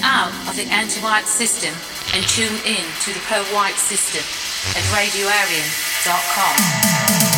out of the anti-white system and tune in to the pro-white system at radioarian.com.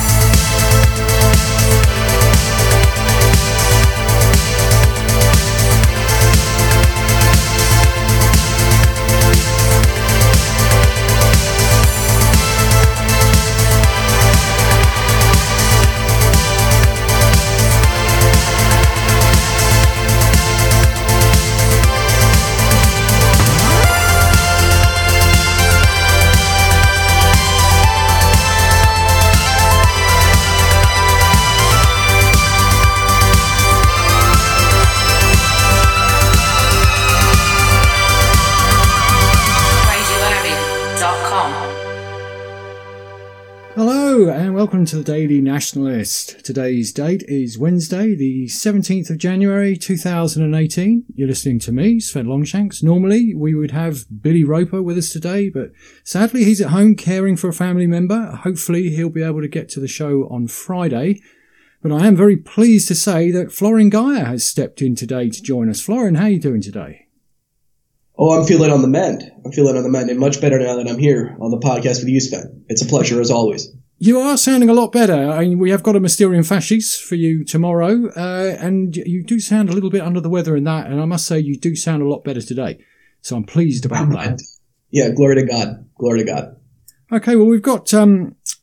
Hello and welcome to the Daily Nationalist. Today's date is Wednesday, the 17th of January 2018. You're listening to me, Sven Longshanks. Normally we would have Billy Roper with us today, but sadly he's at home caring for a family member. Hopefully he'll be able to get to the show on Friday. But I am very pleased to say that Florin Geyer has stepped in today to join us. Florin, how are you doing today? Oh, I'm feeling on the mend. And much better now that I'm here on the podcast with you, Sven. It's a pleasure, as always. You are sounding a lot better. I mean, we have got a Mysterium Fascis for you tomorrow, and you do sound a little bit under the weather in that, and I must say you do sound a lot better today. So I'm pleased about that. Yeah, glory to God. Glory to God. Okay, well, we've got a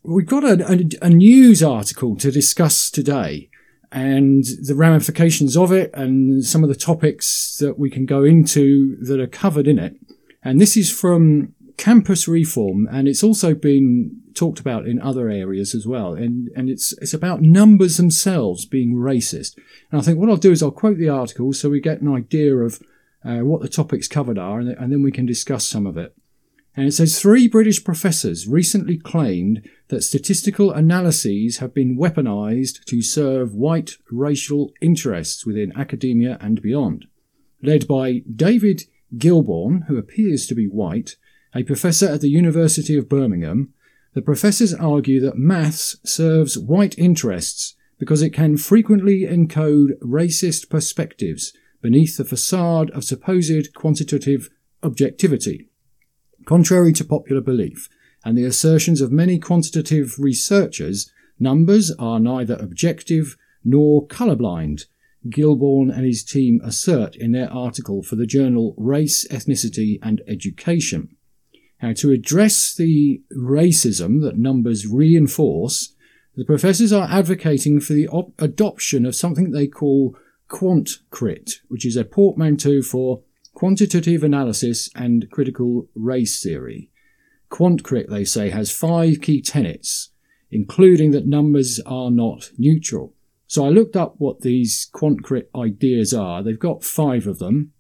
news article to discuss today, and the ramifications of it and some of the topics that we can go into that are covered in it. And this is from Campus Reform, and it's also been talked about in other areas as well. And it's about numbers themselves being racist. And I think what I'll do is I'll quote the article so we get an idea of what the topics covered are, and then we can discuss some of it. And it says 3 British professors recently claimed that statistical analyses have been weaponized to serve white racial interests within academia and beyond. Led by David Gilbourne, who appears to be white, a professor at the University of Birmingham, the professors argue that maths serves white interests because it can frequently encode racist perspectives beneath the facade of supposed quantitative objectivity. Contrary to popular belief and the assertions of many quantitative researchers, numbers are neither objective nor colourblind, Gilbourne and his team assert in their article for the journal Race, Ethnicity and Education. Now, to address the racism that numbers reinforce, the professors are advocating for the adoption of something they call QuantCrit, which is a portmanteau for quantitative analysis and critical race theory. QuantCrit, they say, has 5 key tenets, including that numbers are not neutral. So I looked up what these QuantCrit ideas are. They've got 5 of them.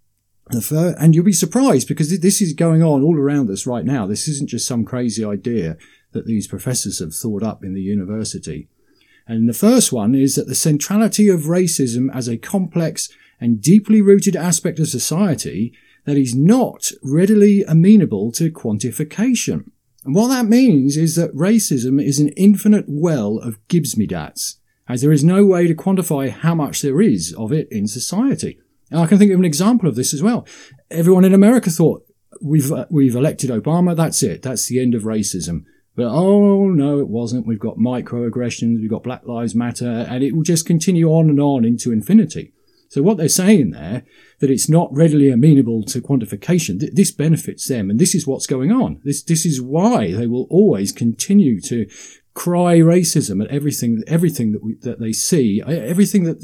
And you'll be surprised because this is going on all around us right now. This isn't just some crazy idea that these professors have thought up in the university. And the first one is that the centrality of racism as a complex and deeply rooted aspect of society that is not readily amenable to quantification. And what that means is that racism is an infinite well of Gibbs-medats, as there is no way to quantify how much there is of it in society. And I can think of an example of this as well. Everyone in America thought, we've elected Obama, that's it, that's the end of racism. But oh no, it wasn't. We've got microaggressions, we've got Black Lives Matter, and it will just continue on and on into infinity. So what they're saying there, that it's not readily amenable to quantification, this benefits them, and this is what's going on. This is why they will always continue to cry racism at everything that they see, everything that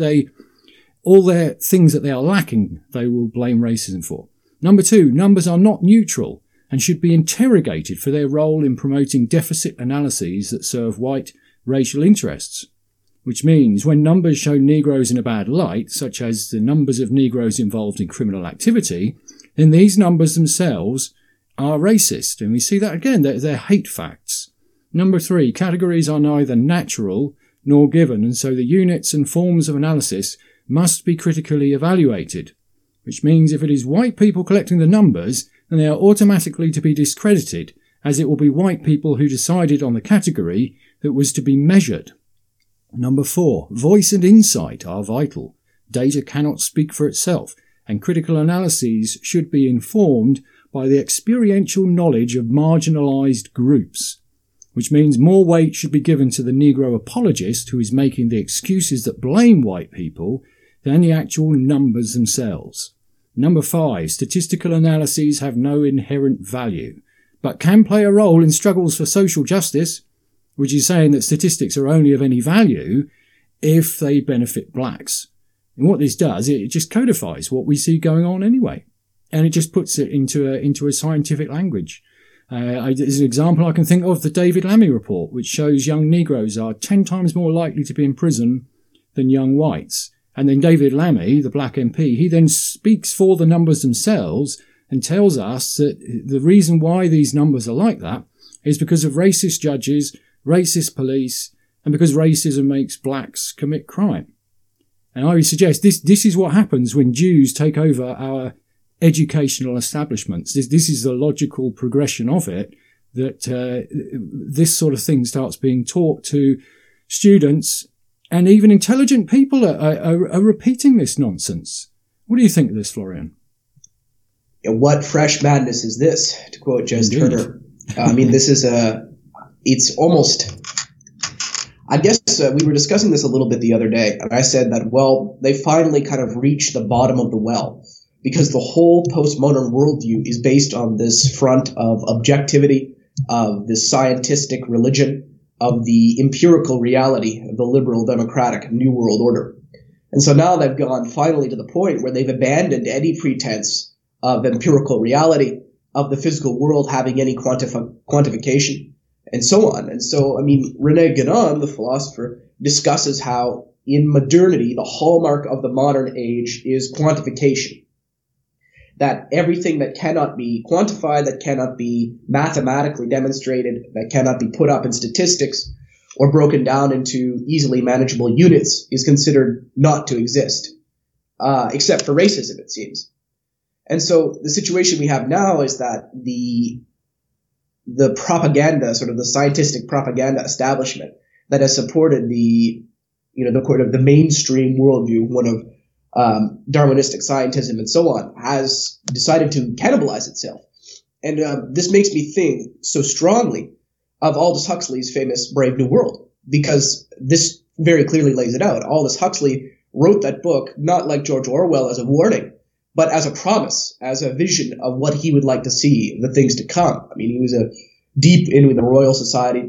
all their things that they are lacking, they will blame racism for. Number 2, numbers are not neutral and should be interrogated for their role in promoting deficit analyses that serve white racial interests. Which means when numbers show Negroes in a bad light, such as the numbers of Negroes involved in criminal activity, then these numbers themselves are racist. And we see that again, they're hate facts. Number 3, categories are neither natural nor given, and so the units and forms of analysis must be critically evaluated, which means if it is white people collecting the numbers, then they are automatically to be discredited, as it will be white people who decided on the category that was to be measured. Number 4, voice and insight are vital. Data cannot speak for itself, and critical analyses should be informed by the experiential knowledge of marginalised groups, which means more weight should be given to the Negro apologist who is making the excuses that blame white people than the actual numbers themselves. Number 5, statistical analyses have no inherent value, but can play a role in struggles for social justice, which is saying that statistics are only of any value if they benefit blacks. And what this does, it just codifies what we see going on anyway. And it just puts it into a scientific language. As an example, I can think of the David Lammy report, which shows young Negroes are 10 times more likely to be in prison than young whites. And then David Lammy, the black MP, he then speaks for the numbers themselves and tells us that the reason why these numbers are like that is because of racist judges, racist police, and because racism makes blacks commit crime. And I would suggest this is what happens when Jews take over our educational establishments. This is the logical progression of it, that this sort of thing starts being taught to students, and even intelligent people are repeating this nonsense. What do you think of this, Florian? What fresh madness is this, to quote Jez Turner? I mean, this is it's almost, I guess we were discussing this a little bit the other day, and I said that, well, they finally kind of reached the bottom of the well, because the whole postmodern worldview is based on this front of objectivity, of this scientific religion, of the empirical reality of the liberal democratic New World Order. And so now they've gone finally to the point where they've abandoned any pretense of empirical reality, of the physical world having any quantification, and so on. And so, I mean, René Guénon, the philosopher, discusses how in modernity, the hallmark of the modern age is quantification. That everything that cannot be quantified, that cannot be mathematically demonstrated, that cannot be put up in statistics or broken down into easily manageable units is considered not to exist, except for racism, it seems. And so the situation we have now is that the propaganda, sort of the scientific propaganda establishment that has supported the mainstream worldview, one of Darwinistic scientism and so on, has decided to cannibalize itself. And this makes me think so strongly of Aldous Huxley's famous Brave New World, because this very clearly lays it out. Aldous Huxley wrote that book not like George Orwell as a warning, but as a promise, as a vision of what he would like to see, the things to come. I mean, he was deep in with the Royal Society,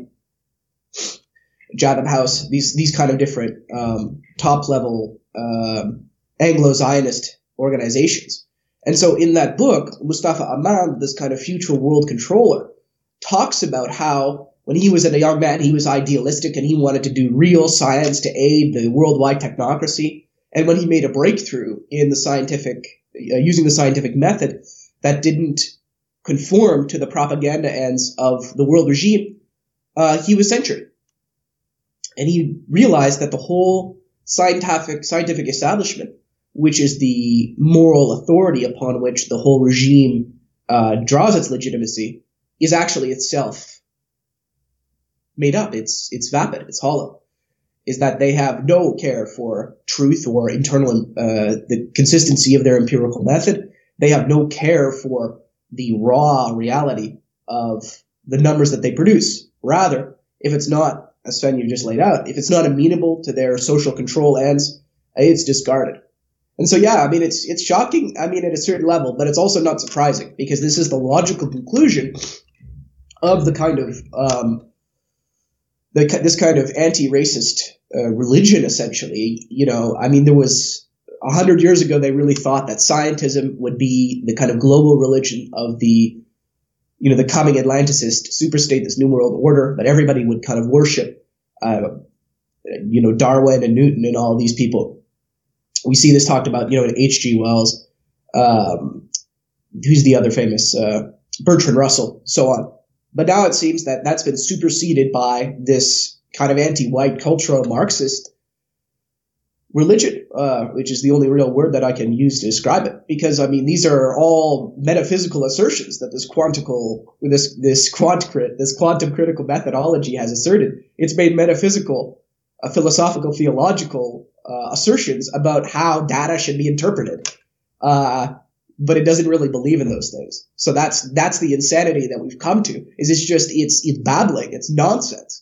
Chatham House, these kind of different top-level Anglo-Zionist organizations. And so in that book, Mustafa Ahmad, this kind of future world controller, talks about how when he was a young man, he was idealistic and he wanted to do real science to aid the worldwide technocracy. And when he made a breakthrough in the scientific, using the scientific method that didn't conform to the propaganda ends of the world regime, he was censured. And he realized that the whole scientific establishment, which is the moral authority upon which the whole regime draws its legitimacy, is actually itself made up. It's vapid. It's hollow. Is that they have no care for truth or internal the consistency of their empirical method. They have no care for the raw reality of the numbers that they produce. Rather, if it's not, as Sven you just laid out, if it's not amenable to their social control ends, it's discarded. And so, yeah, I mean, it's shocking, I mean, at a certain level, but it's also not surprising, because this is the logical conclusion of the kind of this kind of anti-racist religion, essentially. You know, I mean, there was 100 years ago, they really thought that scientism would be the kind of global religion of the coming Atlanticist superstate, this New World Order, that everybody would kind of worship, Darwin and Newton and all these people. We see this talked about, in H.G. Wells, who's the other famous, Bertrand Russell, so on. But now it seems that that's been superseded by this kind of anti-white cultural Marxist religion, which is the only real word that I can use to describe it. Because, I mean, these are all metaphysical assertions that this quantum critical methodology has asserted. It's made metaphysical, philosophical, theological assertions about how data should be interpreted. but it doesn't really believe in those things. So that's the insanity that we've come to. It's babbling, it's nonsense.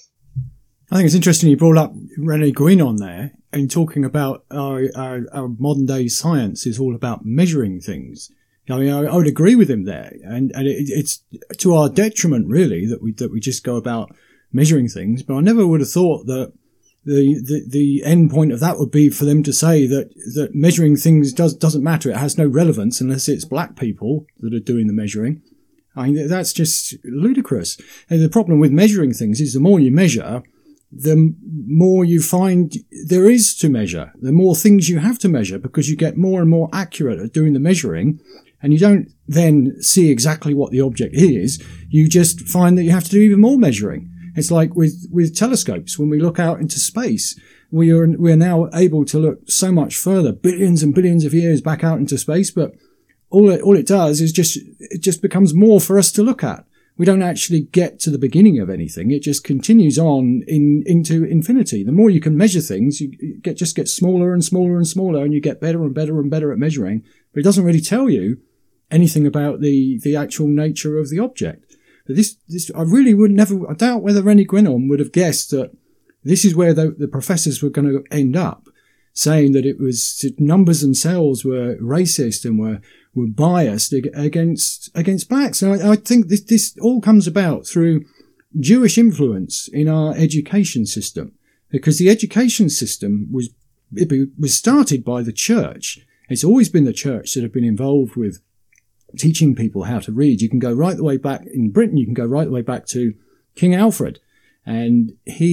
I think it's interesting you brought up René Guénon there, and talking about our modern day science is all about measuring things. I mean, I would agree with him there, and it's to our detriment really that we just go about measuring things. But I never would have thought that the end point of that would be for them to say that measuring things doesn't matter. It has no relevance unless it's black people that are doing the measuring. I mean, that's just ludicrous. And the problem with measuring things is the more you measure, the more you find there is to measure, the more things you have to measure, because you get more and more accurate at doing the measuring, and you don't then see exactly what the object is. You just find that you have to do even more measuring. It's like with telescopes. When we look out into space, we are now able to look so much further, billions and billions of years back out into space, but all it does is it just becomes more for us to look at. We don't actually get to the beginning of anything. It just continues on into infinity. The more you can measure things, you just get smaller and smaller and smaller, and you get better and better and better at measuring. But it doesn't really tell you anything about the actual nature of the object. But this I really I doubt whether René Guénon would have guessed that this is where the professors were going to end up, saying that it was numbers themselves were racist and were biased against blacks. And I think this all comes about through Jewish influence in our education system, because the education system was started by the church. It's always been the church that have been involved with teaching people how to read. You can go right the way back in Britain. You can go right the way back to King Alfred, and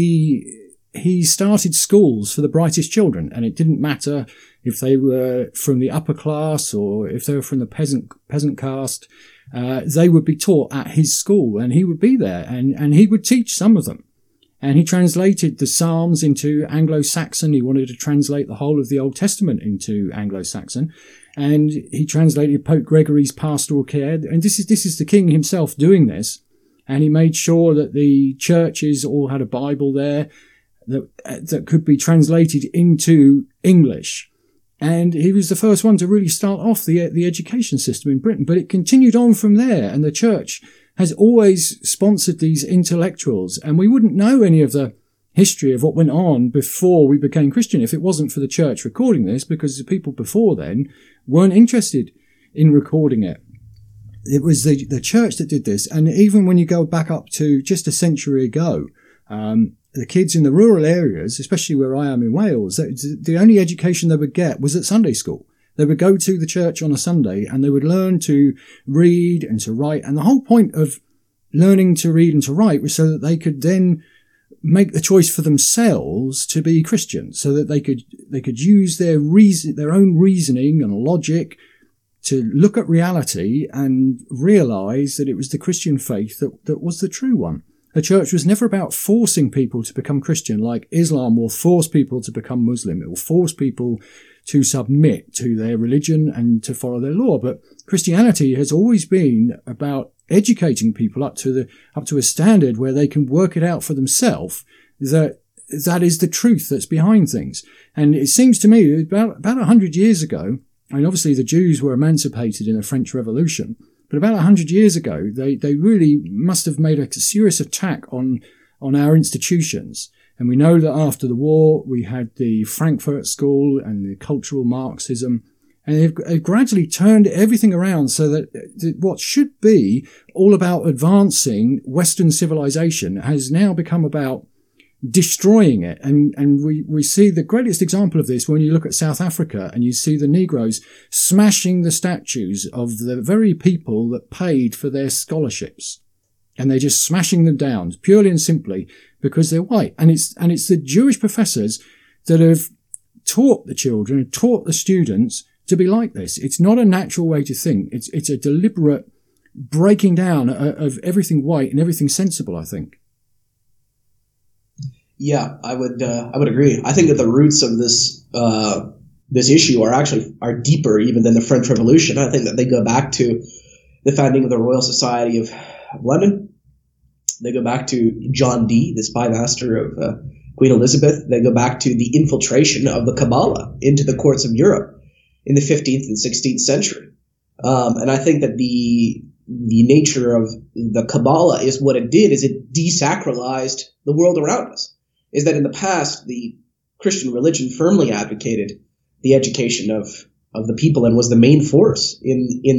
he started schools for the brightest children, and it didn't matter if they were from the upper class or if they were from the peasant caste. They would be taught at his school, and he would be there, and he would teach some of them. And he translated the Psalms into Anglo-Saxon. He wanted to translate the whole of the Old Testament into Anglo-Saxon. And he translated Pope Gregory's Pastoral Care. And this is the king himself doing this. And he made sure that the churches all had a Bible there that could be translated into English. And he was the first one to really start off the education system in Britain. But it continued on from there, and the church has always sponsored these intellectuals, and we wouldn't know any of the history of what went on before we became Christian if it wasn't for the church recording this, because the people before then weren't interested in recording it. It was the church that did this. And even when you go back up to just a century ago, the kids in the rural areas, especially where I am in Wales, the only education they would get was at Sunday school. They would go to the church on a Sunday and they would learn to read and to write. And the whole point of learning to read and to write was so that they could then make the choice for themselves to be Christian, so that they could use their own reasoning and logic to look at reality and realize that it was the Christian faith that was the true one. The church was never about forcing people to become Christian, like Islam will force people to become Muslim. It will force people to submit to their religion and to follow their law. But Christianity has always been about educating people up to a standard where they can work it out for themselves, that is the truth that's behind things. And it seems to me about 100 years ago, I mean, obviously the Jews were emancipated in the French Revolution, but about 100 years ago, they really must have made a serious attack on our institutions. And we know that after the war, we had the Frankfurt School and the cultural Marxism, and they've gradually turned everything around so that what should be all about advancing Western civilization has now become about destroying it. And we see the greatest example of this when you look at South Africa and you see the Negroes smashing the statues of the very people that paid for their scholarships. And they're just smashing them down purely and simply because they're white. And it's the Jewish professors that have taught the children, taught the students to be like this. It's not a natural way to think. It's a deliberate breaking down of everything white and everything sensible, I think. Yeah, I would agree. I think that the roots of this issue are deeper even than the French Revolution. I think that they go back to the founding of the Royal Society of London. They go back to John Dee, the spy master of Queen Elizabeth. They go back to the infiltration of the Kabbalah into the courts of Europe. in the 15th and 16th century. And I think that the nature of the Kabbalah is what it did is it desacralized the world around us. Is that in the past, the Christian religion firmly advocated the education of the people and was the main force in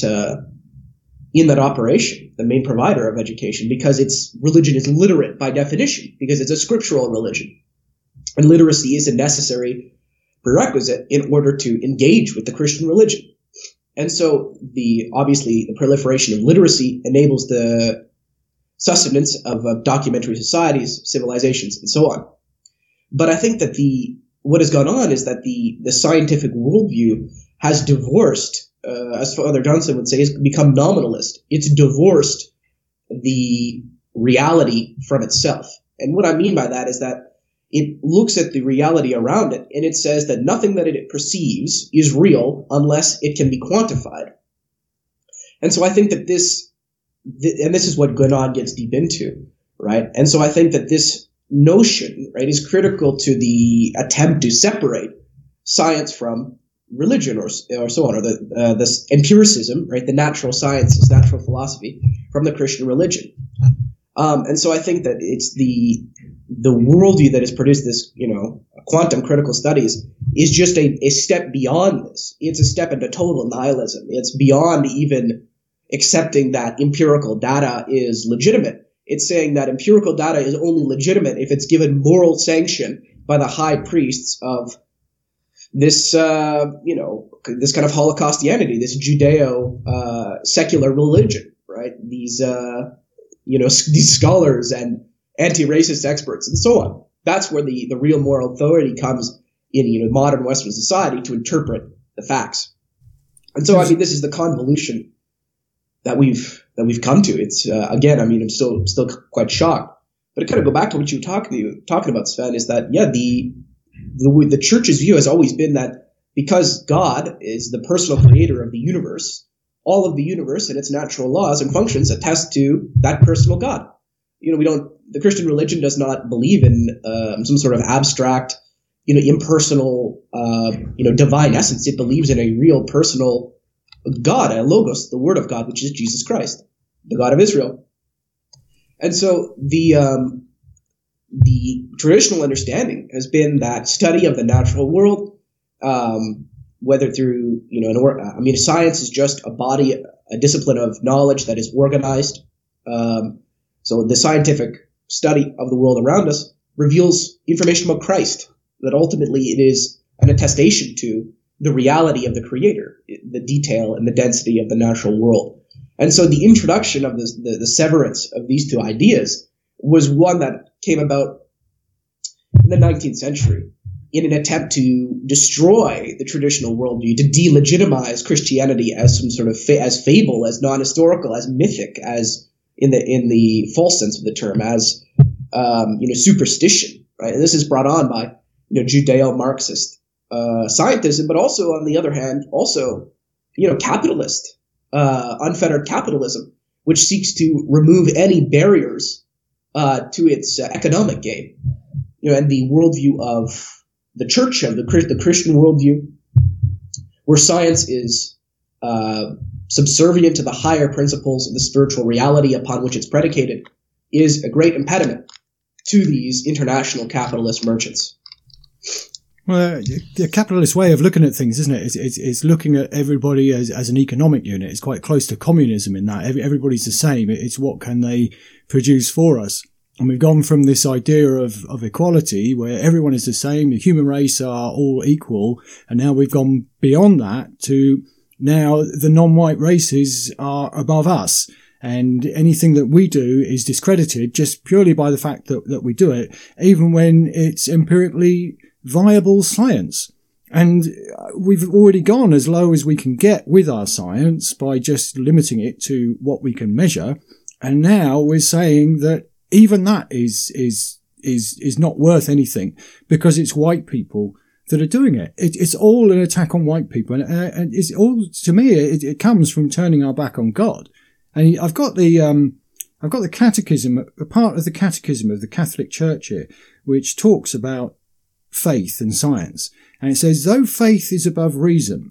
that operation, the main provider of education, because its religion is literate by definition, because it's a scriptural religion. And literacy is a necessary prerequisite in order to engage with the Christian religion. And so obviously the proliferation of literacy enables the sustenance of documentary societies, civilizations, and so on. But I think that what has gone on is that the scientific worldview has divorced, as Father Johnson would say, has become nominalist. It's divorced the reality from itself. And what I mean by that is that it looks at the reality around it and it says that nothing that it perceives is real unless it can be quantified. And so I think that this is what Guénon gets deep into, right? And so I think that this notion, right, is critical to the attempt to separate science from religion or so on, or this empiricism, right, the natural sciences, natural philosophy, from the Christian religion. And so I think that it's the worldview that has produced this, quantum critical studies is just a step beyond this. It's a step into total nihilism. It's beyond even accepting that empirical data is legitimate. It's saying that empirical data is only legitimate if it's given moral sanction by the high priests of this, this kind of Holocaustianity, this Judeo secular religion, right? These scholars and anti-racist experts and so on. That's where the real moral authority comes in, modern Western society to interpret the facts. And so, I mean, this is the convolution that we've come to. It's again, I mean, I'm still quite shocked. But to kind of go back to what you were talking about, Sven, is that the church's view has always been that because God is the personal creator of the universe, all of the universe and its natural laws and functions attest to that personal God. The Christian religion does not believe in some sort of abstract, impersonal, divine essence. It believes in a real personal God, a logos, the word of God, which is Jesus Christ, the God of Israel. And so the traditional understanding has been that study of the natural world, whether through, science is just a discipline of knowledge that is organized. So the scientific study of the world around us reveals information about Christ, that ultimately it is an attestation to the reality of the Creator, the detail and the density of the natural world. And so the introduction of the severance of these two ideas was one that came about in the 19th century in an attempt to destroy the traditional worldview, to delegitimize Christianity as some sort of as fable, as non-historical, as mythic, as in the false sense of the term, as superstition, right? And this is brought on by Judeo-Marxist scientism, but also on the other hand, also capitalist, unfettered capitalism, which seeks to remove any barriers to its economic gain. And the worldview of the church, of the Christian worldview, where science is subservient to the higher principles of the spiritual reality upon which it's predicated, is a great impediment to these international capitalist merchants. Well, the capitalist way of looking at things, isn't it? It's looking at everybody as an economic unit. It's quite close to communism in that everybody's the same. It's what can they produce for us. And we've gone from this idea of equality where everyone is the same, the human race are all equal, and now we've gone beyond that to now the non-white races are above us. And anything that we do is discredited just purely by the fact that we do it, even when it's empirically viable science. And we've already gone as low as we can get with our science by just limiting it to what we can measure. And now we're saying that even that is not worth anything because it's white people that are doing it. It's all an attack on white people. And it's all, to me, it comes from turning our back on God. And I've got the catechism, a part of the catechism of the Catholic Church here, which talks about faith and science. And it says, though faith is above reason,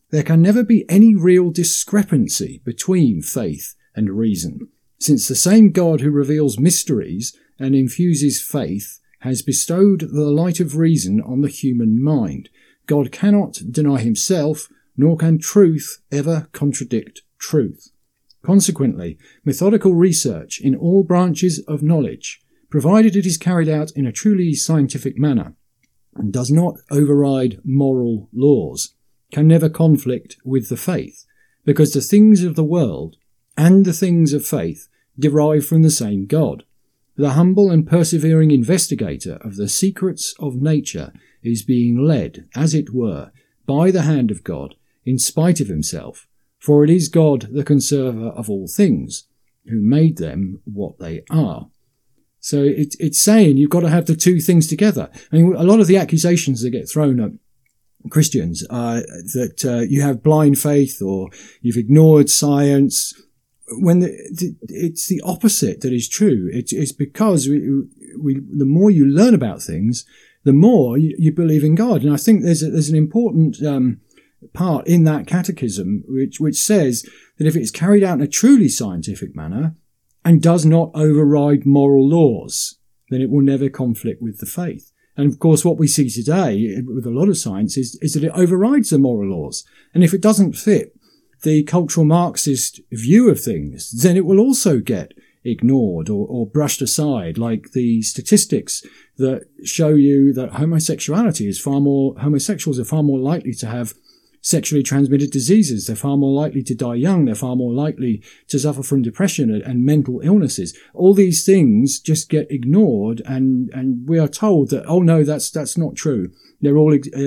there can never be any real discrepancy between faith and reason, since the same God who reveals mysteries and infuses faith has bestowed the light of reason on the human mind. God cannot deny himself, nor can truth ever contradict truth. Consequently, methodical research in all branches of knowledge, provided it is carried out in a truly scientific manner and does not override moral laws, can never conflict with the faith, because the things of the world and the things of faith derive from the same God. The humble and persevering investigator of the secrets of nature is being led, as it were, by the hand of God, in spite of himself, for it is God, the conserver of all things, who made them what they are. So it's saying you've got to have the two things together. I mean, a lot of the accusations that get thrown at Christians are that you have blind faith or you've ignored science, when it's the opposite that is true. It's because the more you learn about things, the more you believe in God. And I think there's an important part in that catechism which says that if it's carried out in a truly scientific manner and does not override moral laws, then it will never conflict with the faith. And of course, what we see today with a lot of science is that it overrides the moral laws. And if it doesn't fit the cultural Marxist view of things, then it will also get ignored or brushed aside, like the statistics that show you that homosexuals are far more likely to have sexually transmitted diseases. They're far more likely to die young. They're far more likely to suffer from depression and mental illnesses. All these things just get ignored, and we are told that, oh no, that's not true. They're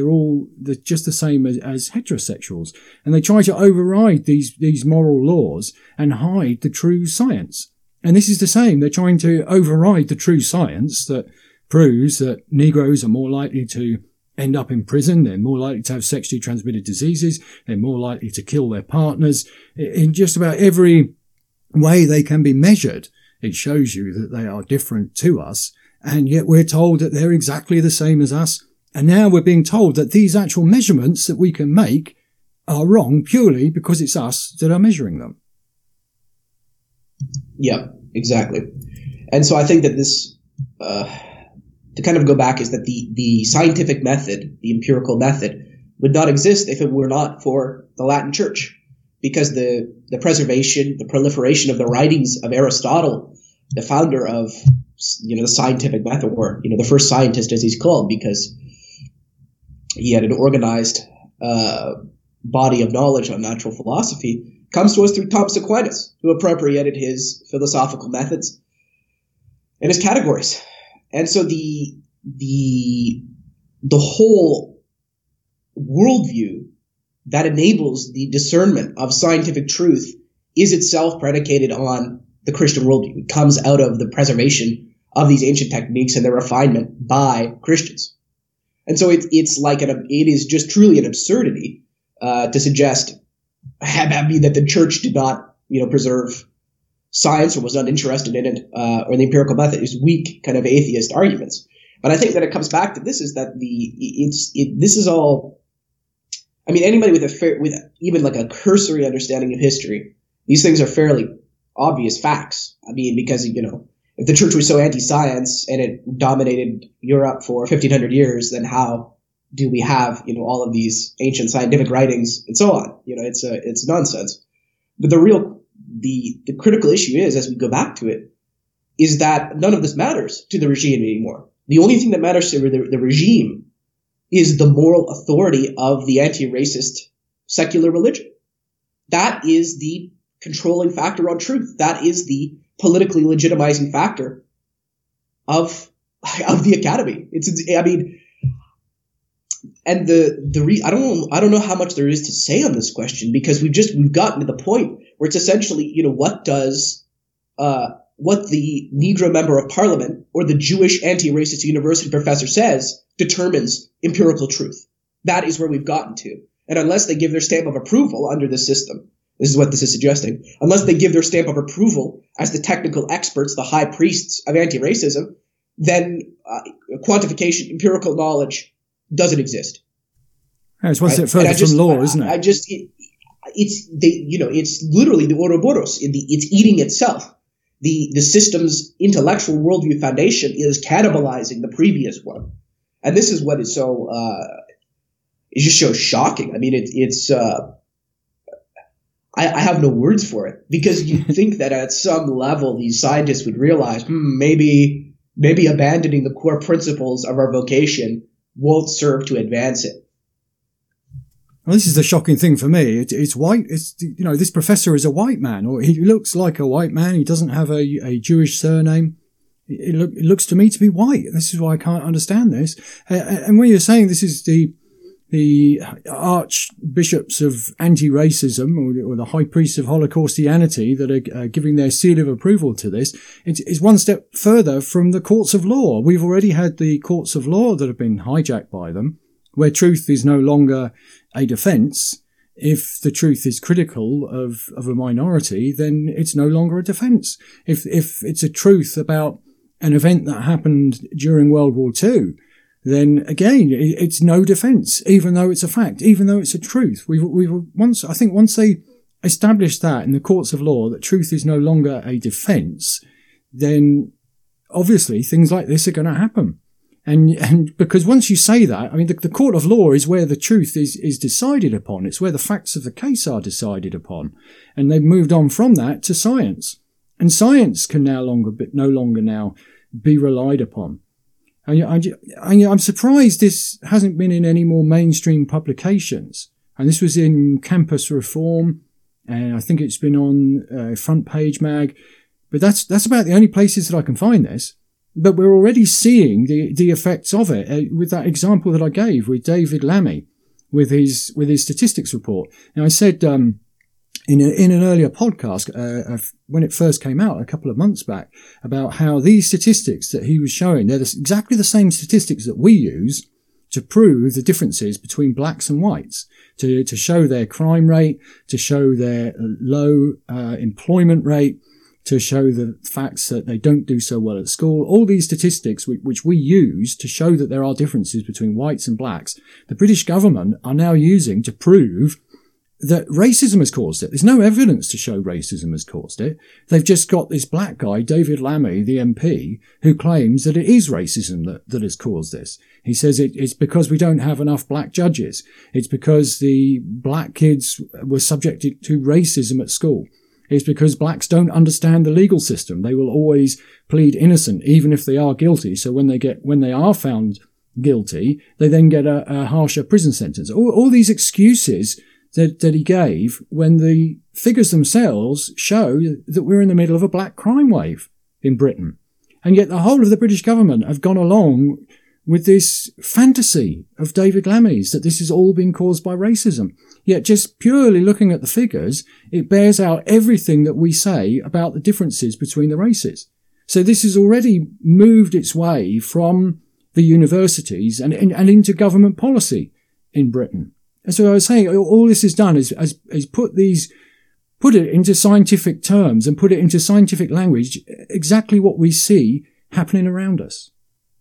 just the same as heterosexuals, and they try to override these moral laws and hide the true science. And this is the same. They're trying to override the true science that proves that Negroes are more likely to end up in prison, they're more likely to have sexually transmitted diseases, they're more likely to kill their partners. In just about every way they can be measured, it shows you that they are different to us, and yet we're told that they're exactly the same as us. And now we're being told that these actual measurements that we can make are wrong purely because it's us that are measuring them. Yeah, exactly. And so I think that this, to kind of go back, is that the scientific method, the empirical method, would not exist if it were not for the Latin Church, because the preservation, the proliferation of the writings of Aristotle, the founder of the scientific method, or the first scientist as he's called, because he had an organized body of knowledge on natural philosophy, comes to us through Thomas Aquinas, who appropriated his philosophical methods and his categories. And so the whole worldview that enables the discernment of scientific truth is itself predicated on the Christian worldview. It comes out of the preservation of these ancient techniques and their refinement by Christians. And so it is just truly an absurdity to suggest that the church did not preserve science or was not interested in it, or the empirical method, is weak kind of atheist arguments. But I think that it comes back to this, is that this is all. I mean, anybody with even like a cursory understanding of history, these things are fairly obvious facts. I mean, because if the church was so anti-science and it dominated Europe for 1,500 years, then how do we have all of these ancient scientific writings and so on? It's nonsense. But the critical issue is, as we go back to it, is that none of this matters to the regime anymore. The only thing that matters to the regime is the moral authority of the anti-racist secular religion. That is the controlling factor on truth. That is the politically legitimizing factor of the academy. And I don't know how much there is to say on this question, because we've gotten to the point where it's essentially, what the Negro member of parliament or the Jewish anti-racist university professor says determines empirical truth. That is where we've gotten to. And unless they give their stamp of approval under this system, this is what this is suggesting, unless they give their stamp of approval as the technical experts, the high priests of anti-racism, then quantification, empirical knowledge doesn't exist. It's one step further from law, isn't it? It's literally the Ouroboros. It's eating itself. The system's intellectual worldview foundation is cannibalizing the previous one, and this is what is so it's just so shocking. I mean, I have no words for it, because you think that at some level these scientists would realize maybe abandoning the core principles of our vocation won't serve to advance it. Well, this is the shocking thing for me. It's white. It's, this professor is a white man, or he looks like a white man. He doesn't have a Jewish surname. It looks to me to be white. This is why I can't understand this. And when you're saying this is the archbishops of anti-racism, or the high priests of Holocaustianity that are giving their seal of approval to this, it's one step further from the courts of law. We've already had the courts of law that have been hijacked by them, where truth is no longer a defence. If the truth is critical of a minority, then it's no longer a defence. If it's a truth about an event that happened during World War II, then again, it's no defence, even though it's a fact, even though it's a truth. I think once they established that in the courts of law, that truth is no longer a defence, then obviously things like this are going to happen. And because once you say that, I mean, the court of law is where the truth is decided upon. It's where the facts of the case are decided upon. And they've moved on from that to science. And science can no longer now be relied upon. I'm surprised this hasn't been in any more mainstream publications. And this was in Campus Reform, and I think it's been on Front Page Mag. But that's about the only places that I can find this. But we're already seeing the effects of it with that example that I gave with David Lammy, with his statistics report. Now, I said in an earlier podcast when it first came out a couple of months back about how these statistics that he was showing, they're exactly the same statistics that we use to prove the differences between blacks and whites, to show their crime rate, to show their low employment rate, to show the facts that they don't do so well at school. All these statistics which we use to show that there are differences between whites and blacks, the British government are now using to prove that racism has caused it. There's no evidence to show racism has caused it. They've just got this black guy, David Lammy, the MP, who claims that it is racism that has caused this. He says it's because we don't have enough black judges. It's because the black kids were subjected to racism at school. It's because blacks don't understand the legal system. They will always plead innocent, even if they are guilty. So when they are found guilty, they then get a harsher prison sentence. All these excuses that he gave, when the figures themselves show that we're in the middle of a black crime wave in Britain. And yet the whole of the British government have gone along with this fantasy of David Lammy's that this has all been caused by racism. Yet just purely looking at the figures, it bears out everything that we say about the differences between the races. So this has already moved its way from the universities and into government policy in Britain. And so I was saying, all this has done is put it into scientific terms and put it into scientific language, exactly what we see happening around us.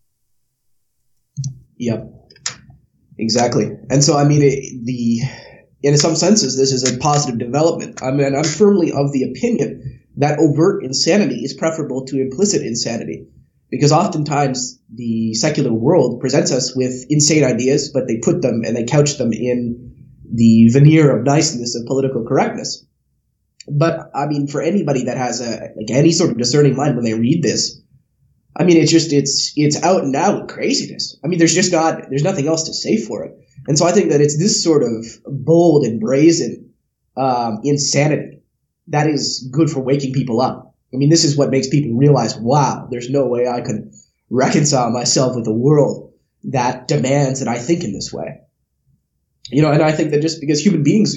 Yep, exactly. And so, I mean, in some senses, this is a positive development. I mean, I'm firmly of the opinion that overt insanity is preferable to implicit insanity, because oftentimes the secular world presents us with insane ideas, but they put them and they couch them in the veneer of niceness of political correctness. But I mean, for anybody that has any sort of discerning mind when they read this, I mean, it's out and out craziness. I mean, there's nothing else to say for it. And so I think that it's this sort of bold and brazen insanity that is good for waking people up. I mean, this is what makes people realize, wow, there's no way I can reconcile myself with a world that demands that I think in this way. And I think that just because human beings,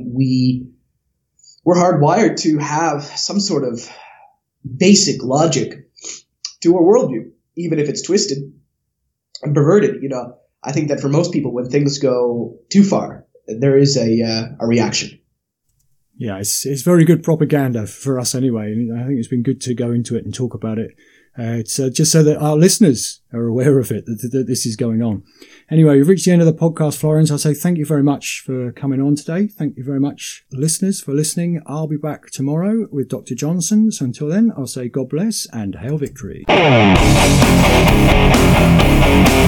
we're hardwired to have some sort of basic logic to our worldview, even if it's twisted and perverted. I think that for most people, when things go too far, there is a reaction. Yeah, it's very good propaganda for us anyway. I think it's been good to go into it and talk about it It's just so that our listeners are aware of it, that this is going on. Anyway, we've reached the end of the podcast, Florence. I'll say thank you very much for coming on today. Thank you very much, listeners, for listening. I'll be back tomorrow with Dr. Johnson. So until then, I'll say God bless and hail victory.